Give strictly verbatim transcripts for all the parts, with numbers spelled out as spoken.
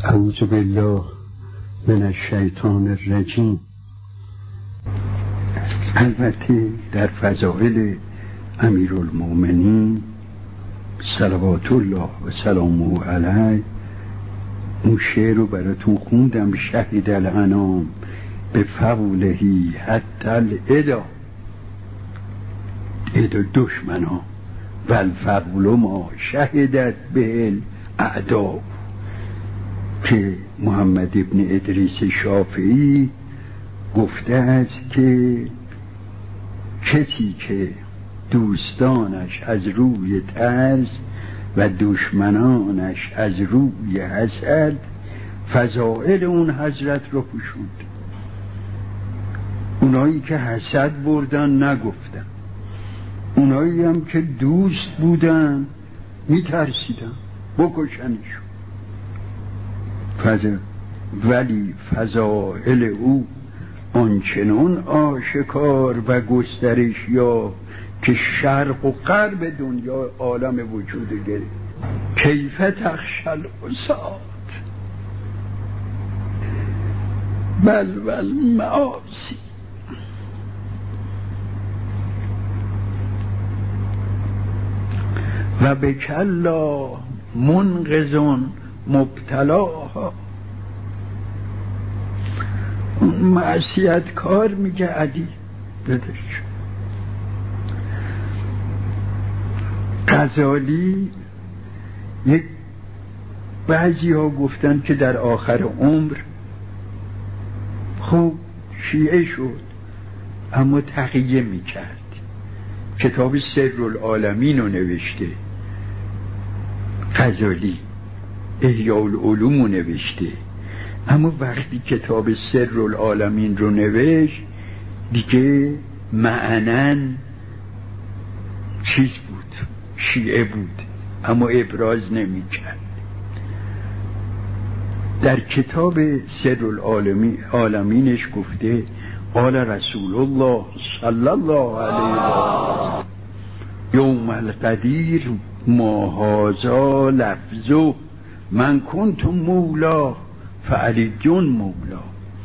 اعوذ بالله من الشیطان الرجیم. البته در فضائل امیرالمومنین صلوات الله و سلامه علیه اون شعر رو براتون خوندم. شهید الانام به فضلهی حتی العدا، عدا دشمن ها، و الفضل ما شهدت به الاعدا، که محمد ابن ادریس شافعی گفته است که کسی که دوستانش از روی ترس و دشمنانش از روی حسد فضائل اون حضرت رو پوشوند. اونایی که حسد بردن نگفتن، اونایی هم که دوست بودن میترسیدن بکشنشون. فضل ولی فضائل او آنچنان آشکار و گسترش یا که شرق و غرب دنیا عالم وجود گرفت. کیف تخشل عصات بل ول معاصی، و به کلا منقذون مبتلاها. اون معصیت کار میگه علی بدش. غزالی یک بعضی ها گفتن که در آخر عمر خب شیعه شد اما تقیه میکرد. کتاب سرالعالمین رو نوشته غزالی، احیاء العلوم رو نوشته، اما وقتی کتاب سرالعالمین رو نوشت دیگه معنن چیز بود، شیعه بود، اما ابراز نمی کرد. در کتاب سرالعالمینش گفته قال رسول الله صلی الله علیه و سلم یوم القدیر ما هذا لفظو من کنت مولا فعلی جون مولا.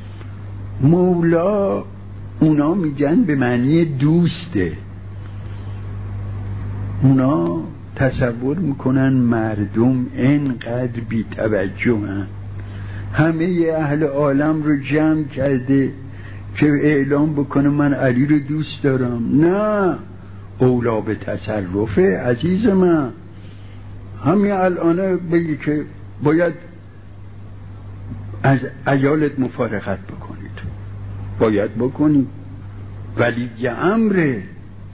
مولا اونا میگن به معنی دوسته. اونا تصور میکنن مردم اینقدر بی توجه هن، همه اهل عالم رو جمع کرده که اعلام بکنه من علی رو دوست دارم. نه، اولا به تصرفه عزیز من. همین الان بگی که باید از عیالت مفارقت بکنید، باید بکنید. ولی امره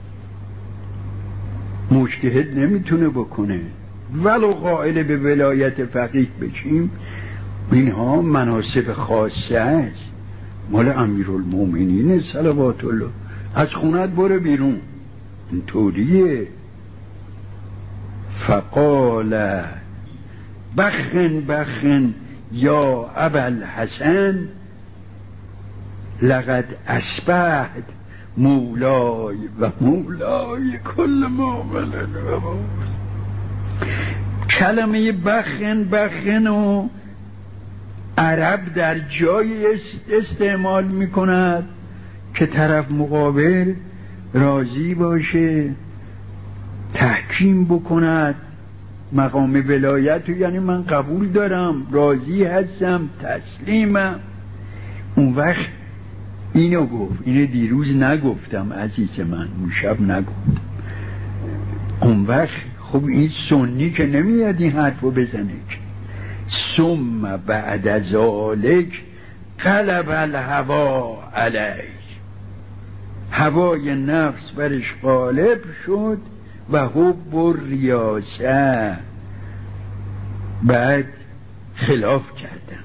مجتهد نمیتونه بکنه، ولو قائل به ولایت فقیه بشیم. اینها مناسب خاصه است، مال امیرالمومنین صلوات الله. از خونت برو بیرون، اینطوریه. فقال بخن بخن یا ابوالحسن لقد اصبحت مولای و مولای کل مؤمن. کلمه بخن بخن و عرب در جای استعمال میکند که طرف مقابل راضی باشه، تحکیم بکند مقام ولایت، یعنی من قبول دارم، راضی هستم، تسلیمم. اون وقت اینو گفت. اینو دیروز نگفتم عزیز من، اون شب نگفتم. اون وقت خب این سنی که نمیاد این حرفو بزنه که ثم بعد ذالک قلب الهوا علیه، هوای نفس برش غالب شد و حب الریاسه، بعد خلاف کردن.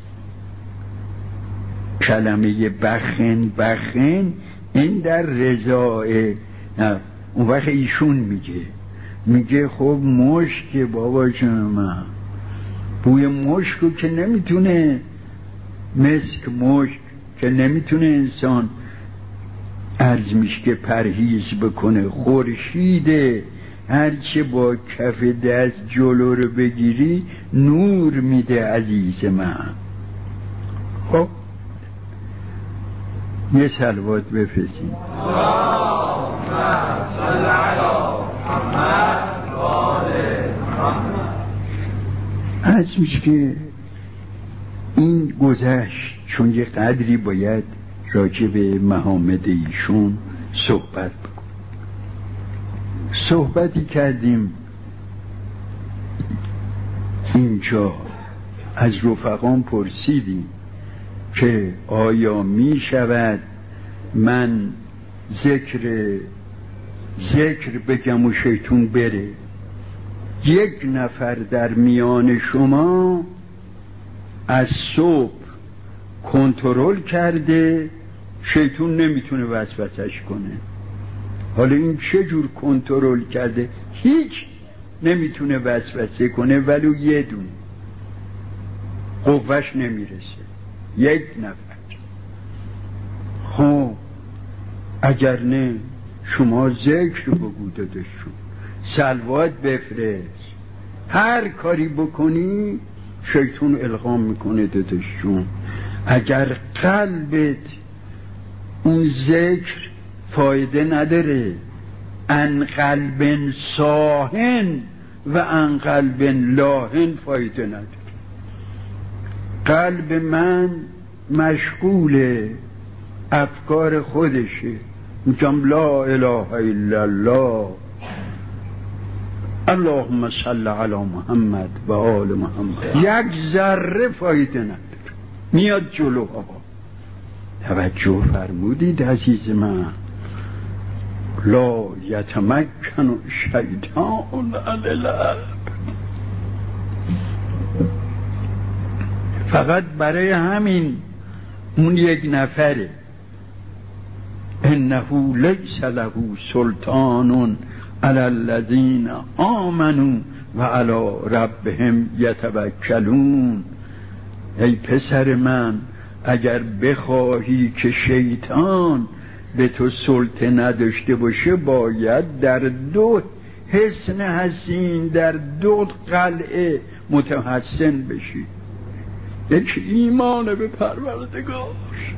کلمه بخن بخن این در رضای. اون وقت ایشون میگه میگه خب مشک بابا جون من، بوی مشکو که نمیتونه، مسک مشک که نمیتونه انسان عرض میشه که پرهیز بکنه. خورشید هرچه با کف دست جلو رو بگیری نور میده عزیز من. خب یه صلوات بفرستیم. از میشه که این گذشت، چون یه قدری باید راجع به محامد ایشون صحبت بکن. صحبتی کردیم اینجا، از رفقان پرسیدیم که آیا می شود من ذکر ذکر بگم و شیطون بره؟ یک نفر در میان شما از صبح کنترل کرده، شیطون نمیتونه وسوسش کنه. حالا این چه جور کنترل کرده؟ هیچ نمیتونه وسوسه کنه، ولی یه دونه قوهش نمیرسه، یک نفر. خب اگر نه شما ذکر بگو دادشون، صلوات بفرست، هر کاری بکنی شیطون القام میکنه دادشون. اگر قلبت اون ذکر فایده نداره، ان قلب صاحن و ان قلب لاهن فایده نداره. قلب من مشغول افکار خودشه، میگم لا اله الا الله، اللهم صل علی محمد و آل محمد، یک ذره فایده نداره، میاد جلو. آقا توجه فرمودید عزیز من؟ لا یتمکن شیطان علی العبد. فقط برای همین اون یک نفره، انه لیس له سلطان علی الذین آمنوا و علی ربهم یتوکلون. ای پسر من، اگر بخواهی که شیطان به تو سلطه نداشته باشه، باید در دو حصن حسین، در دو قلعه متحسن بشی. یک ایمان به پروردگار،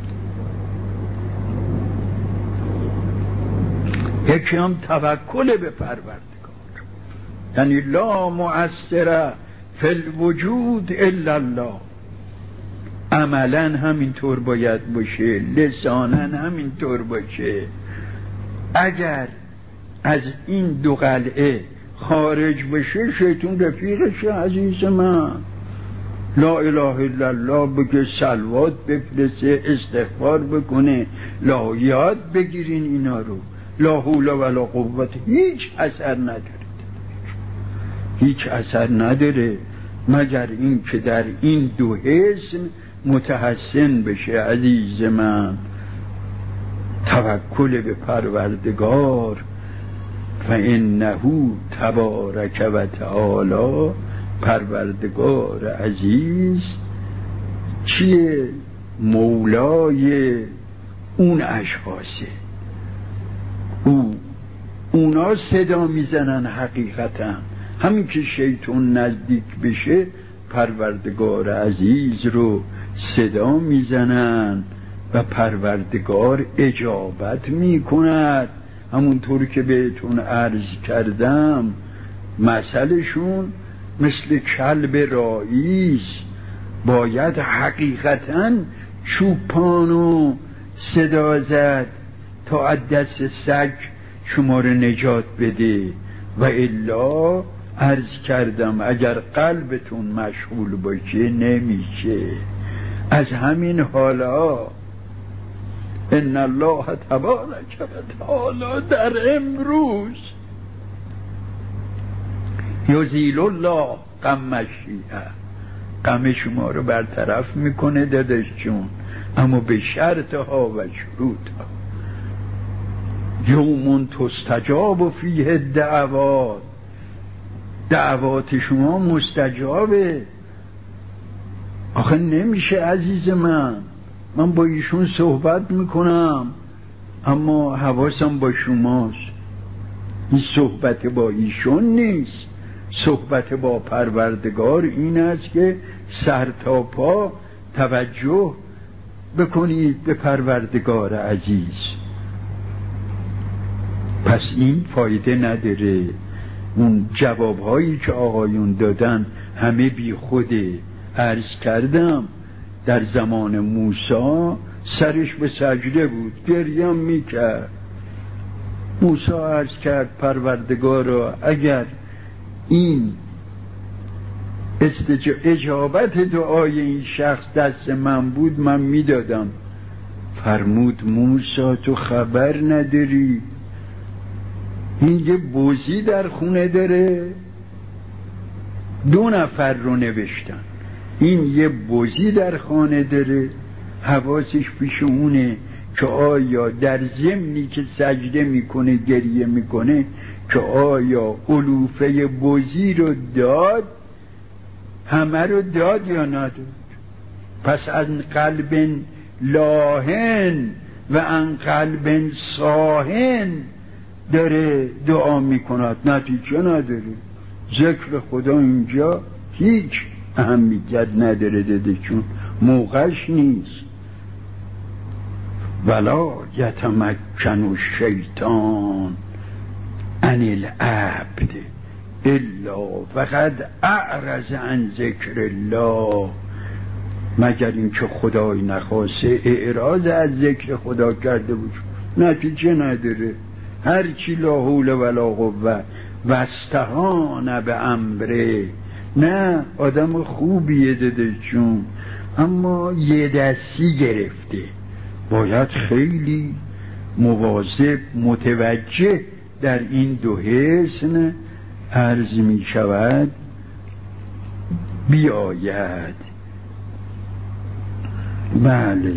یکی هم توکل به پروردگار. یعنی لا مؤثر فی الوجود الا الله. عملا همینطور باید باشه، لسانا همینطور باشه. اگر از این دو قلعه خارج بشه، شیطون رفیقشه عزیز من. لا اله الا الله بگه، صلوات بفرسته، استغفار بکنه، لا یاد بگیرین اینا رو، لا حول ولا قوت، هیچ اثر نداره، هیچ اثر نداره مگر این که در این دو حسن متحسن بشه عزیز من. توکل به پروردگار، فانه تبارک و تعالی، پروردگار عزیز چیه؟ مولای اون اشخاصه. او اونا صدا میزنن حقیقتا. همین که شیطان نزدیک بشه، پروردگار عزیز رو صدا میزنن و پروردگار اجابت میکند. همونطور که بهتون عرض کردم، مثلشون مثل کلب رئیس، باید حقیقتا چوپانو صدا زد تا از دست سگ شما رو نجات بده، و الا عرض کردم اگر قلبتون مشغول باشه نمیشه. از همین حالا ان الله تبارک و تعالی در امروز یزیل الله غم الشیعه، غم شما رو برطرف میکنه داداش جون، اما به شرط ها و شروط ها. یومون تستجاب فیه دعوات، دعوات شما مستجابه. آخه نمیشه عزیز من، من با ایشون صحبت میکنم اما حواسم با شماست. این صحبت با ایشون نیست. صحبت با پروردگار این است که سر تا پا توجه بکنید به پروردگار عزیز. پس این فایده نداره. اون جوابهایی که آقایون دادن همه بی خوده. عرض کردم در زمان موسی سرش به سجده بود، گریم میکرد. موسی عرض کرد پروردگارا اگر این استج... اجابت دعای این شخص دست من بود من میدادم. فرمود موسی تو خبر نداری این یه بوزی در خونه داره؟ دو نفر رو نوشتن این یه بوزی در خانه داره، حواسش پیش اونه که آیا در ضمنی که سجده میکنه گریه میکنه که آیا علوفه بوزی رو داد، همه رو داد یا نداد. پس از قلب لاهن و ان قلب صاهن داره دعا میکند، نتیجه نداره. ذکر خدا اینجا هیچ اهمیت نداره داده، چون موقعش نیست. ولا یتمکن الشیطان عن العبد الا فقد اعرض عن ذکر الله، مگر اینکه خدای نخواسته اعراض از ذکر خدا کرده بود، نتیجه نداره. هرچی لا حول ولا قوه و استهان به امره. نه آدم خوبیه داده چون، اما یه دستی گرفته. باید خیلی مواظب متوجه در این دو حسن عرض می شود بیاید. بله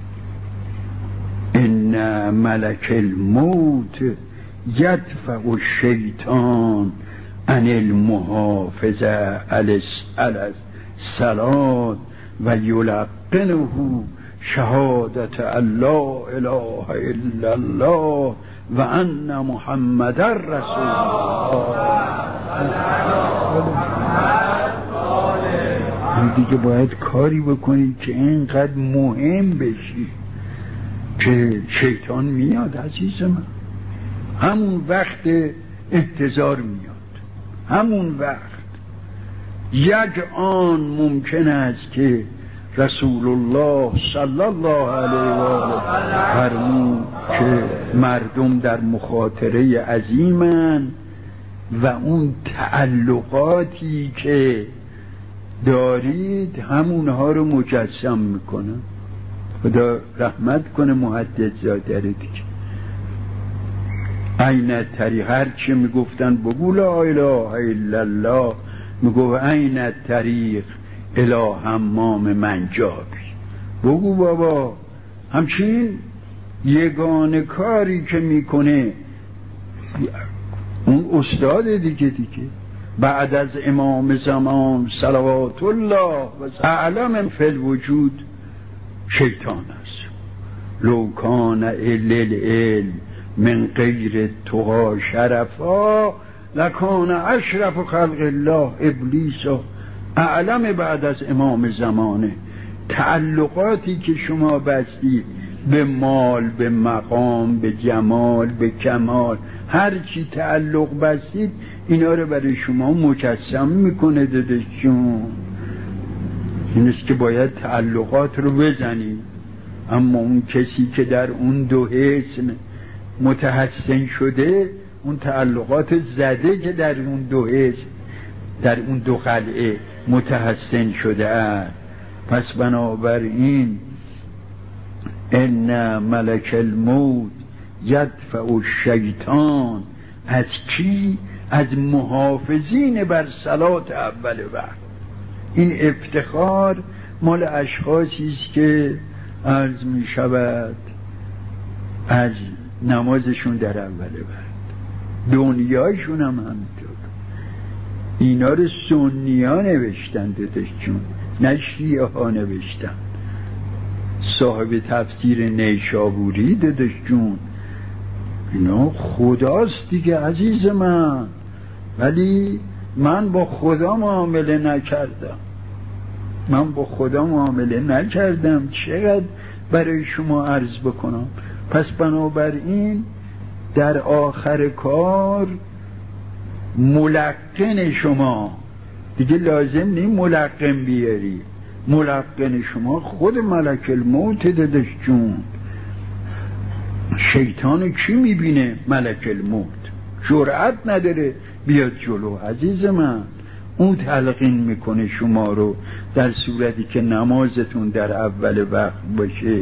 ان ملک الموت یدفع الشیطان عن المحافظه علی الصلاة و یلقنه شهادت الله اله الا الله و ان محمد رسول الله. دیگه باید کاری بکنید که اینقدر مهم بشی که شیطان میاد عزیز من، همون وقت احتضار میاد، همون وقت. یک آن ممکن است که رسول الله صلی الله علیه و آله فرمود که مردم در مخاطره عظیمن و اون تعلقاتی که دارید همونها رو مجسم میکنن. خدا رحمت کنه محدث زاده دیگه. این طریق هر چی میگفتن بگو لا اله الا الله، میگو این طریق الی حمام منجابی، بگو بابا. همچین یگانه کاری که میکنه اون استاد دیگه دیگه بعد از امام زمان صلوات الله و اعلم فی الوجود شیطان است. لو کان العلم من غیر تقا شرفا لکان اشرف خلق الله ابلیس اعلم بعد از امام زمانه. تعلقاتی که شما بستید به مال، به مقام، به جمال، به کمال، هر چی تعلق بستید اینا رو برای شما مجسم میکنه دادشون. این است که باید تعلقات رو بزنید. اما اون کسی که در اون دو حسن متحسن شده، اون تعلقات زده که در اون دو حسن، در اون دو قلعه متحسن شده است. پس بنابراین ان ملک الموت یدفع الشیطان، از کی؟ از محافظین بر صلات اول وقت. این افتخار مال اشخاصی است که عرض می شود از نمازشون در اول وقت، دنیایشون هم همینطور. اینا رو سنی ها نوشتن دادشون، نه شیعه ها نوشتن. صاحب تفسیر نیشابوری دادشون اینا خداست دیگه عزیز من، ولی من با خدا معامله نکردم، من با خدا معامله نکردم. چقدر برای شما عرض بکنم؟ پس بنابراین در آخر کار ملقن شما دیگه لازم نیم ملقن بیاری، ملقن شما خود ملک الموت دادش جون. شیطان کی میبینه؟ ملک الموت جرأت نداره بیاد جلو عزیز من. اون تلقین میکنه شما رو در صورتی که نمازتون در اول وقت باشه.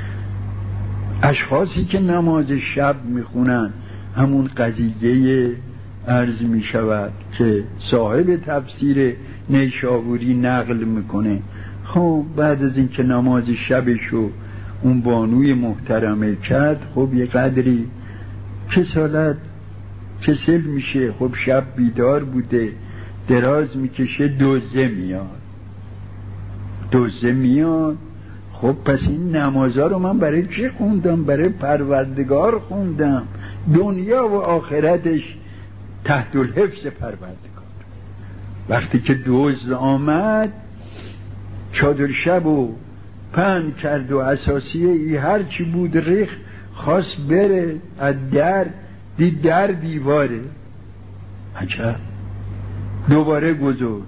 اشخاصی که نماز شب میخونن همون قضیه عرض میشود که صاحب تفسیر نیشابوری نقل میکنه. خب بعد از این که نماز شبشو اون بانوی محترمه کرد، خب یه قدری کسالت کسل میشه، خب شب بیدار بوده، دراز میکشه، دوزه میاد دوزه میاد خب پس این نمازها رو من برای چی خوندم؟ برای پروردگار خوندم، دنیا و آخرتش تحت الحفظ پروردگار. وقتی که دوز آمد چادر شب و پن کرد و اساسیه ای هرچی بود ریخ، خواست بره از در، دید در دیواره. عجب. دوباره گذاشت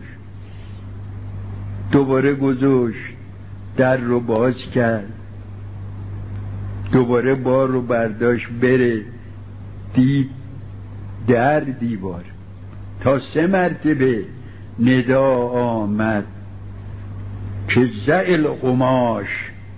دوباره گذاشت در رو باز کرد، دوباره بار رو برداشت بره، دید در دیوار. تا سه مرتبه ندا آمد که زعل قماش،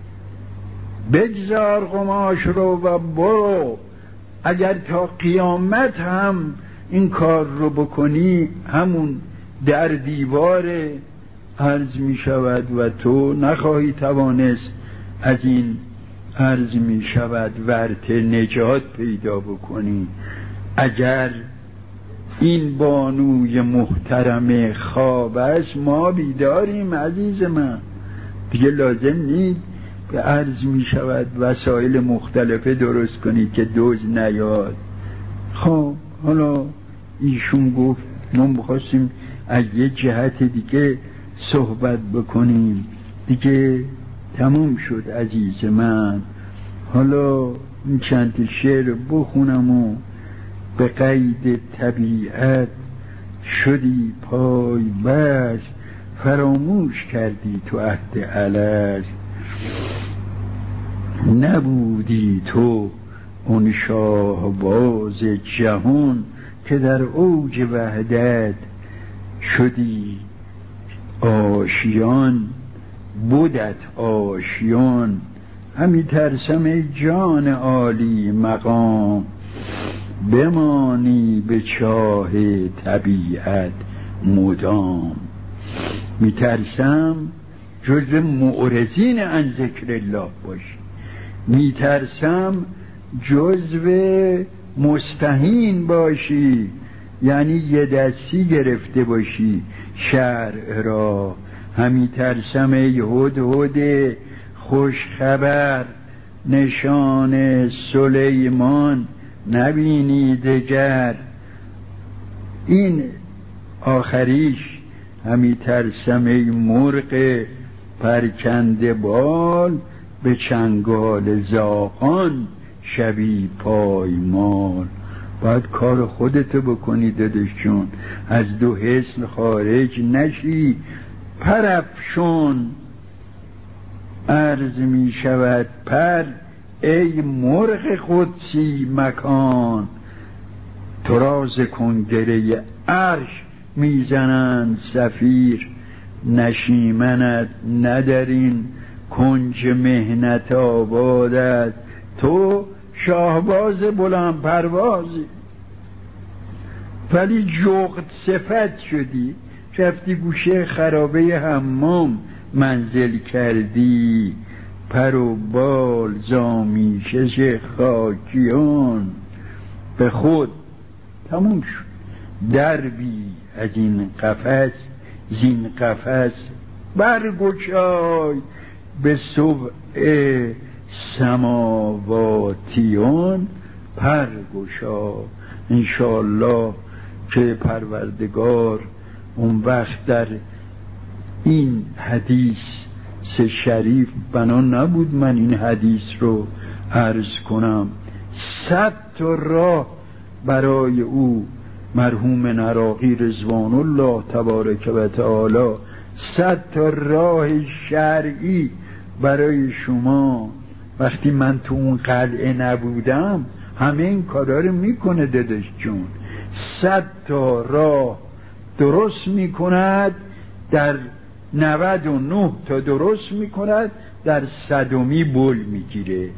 بگذار قماش رو و برو، اگر تا قیامت هم این کار رو بکنی همون در دیواره عرض می شود و تو نخواهی توانست از این عرض می شود ورطه نجات پیدا بکنی. اگر این بانوی محترم خواب است، ما بیداریم عزیز من، دیگه لازم نیست به عرض می شود وسایل مختلفه درست کنی که دوز نیاد. خب حالا ایشون گفت ما بخواستیم از یه جهت دیگه صحبت بکنیم، دیگه تموم شد عزیز من. حالا این چند شعر بخونم و به قید طبیعت شدی پای بس، فراموش کردی تو عهد الست. نبودی تو اون شاهباز جهان که در اوج وحدت شدی آشیان، بودت آشیان. همی ترسم ای جان عالی مقام، بمانی به چاه طبیعت مدام. میترسم جزو معرضین عن ذکر الله باشی، میترسم جزو مستهین باشی، یعنی یه دستی گرفته باشی شرع را. همی ترسم ای هدهد خوش خبر، نشان سلیمان نبینی دگر. این آخریش همی ترسم ای مرغ پرکنده بال، به چنگال زاغان شبی پایمال. باید کار خودتو بکنی دادش جون، از دو حسن خارج نشی. پرافشون عرض می شود پر ای مرغ قدسی مکان، تو را ز کنگره عرش میزنند صفیر. نشیمنت ندارین کنج مهنت آبادت، تو شاهباز بلند پروازی ولی جغد صفت شدی. رفتی گوشه خرابه حمام منزل کردی، پر و بال زامیشش خاکیان به خود. تموم شد. دربی از این قفس زین قفس برگشای، به سبع سماواتیان پر گشا. انشاءالله که پروردگار اون وقت در این حدیث سه شریف بنا نبود من این حدیث رو عرض کنم. صد تا راه برای او مرحوم نراقی رضوان الله تبارک و تعالی، صد تا راه شرعی برای شما وقتی من تو اون قلعه نبودم همه این کارا رو میکنه داداش جون. صد تا راه درست میکند، در نود و نه تا درست میکند، در صدمی بل میگیره.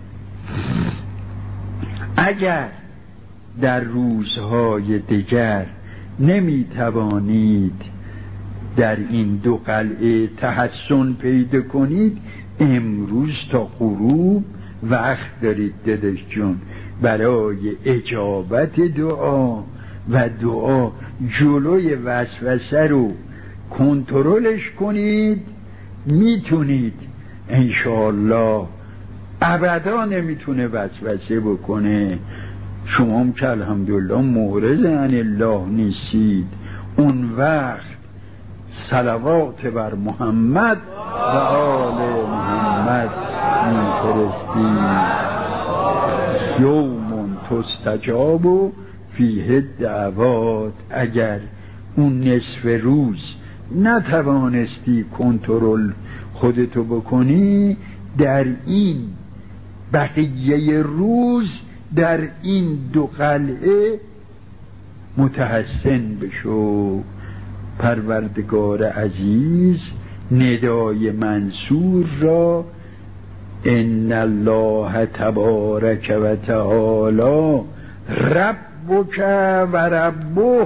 اگر در روزهای دیگر نمیتوانید در این دو قلعه تحسن پیدا کنید، امروز تا غروب وقت دارید داداش جون برای اجابت دعا و دعا. جلوی وسوسه رو کنترلش کنید، میتونید انشاءالله. ابدا نمیتونه وسوسه بکنه. شما هم که الحمدلله معرض عن الله نیستید، اون وقت صلوات بر محمد و آل محمد میفرستید. یوم تستجاب فیه دعوات. اگر اون نصف روز نتوانستی کنترل خودتو بکنی، در این بقیه روز در این دو قلعه متحسن بشو. پروردگار عزیز ندای منصور را ان الله تبارک و تعالی ربک و ربه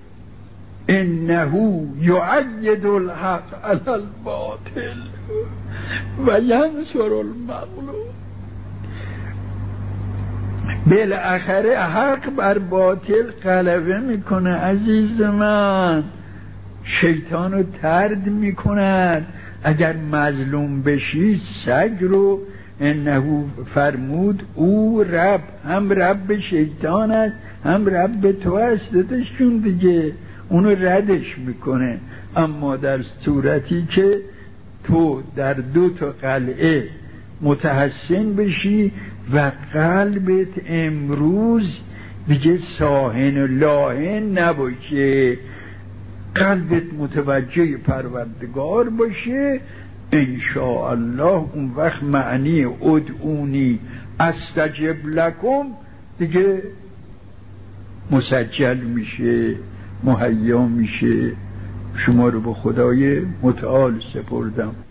انه یؤید الحق علی الباطل و ینصر المظلوم. بالاخره حق بر باطل غلبه میکنه عزیز من، شیطان رو طرد میکند. اگر مظلوم بشی سگ رو انه فرمود او رب، هم رب شیطان است هم رب تو است دادشون دیگه، اونو ردش میکنه. اما در صورتی که تو در دو تا قلعه متحسن بشی و قلبت امروز دیگه ساهن و لاهن نباشه، قلبت متوجه پروردگار باشه، انشاءالله اون وقت معنی ادعونی استجب لکم دیگه مسجل میشه، مهیا میشه. شما رو به خدای متعال سپردم.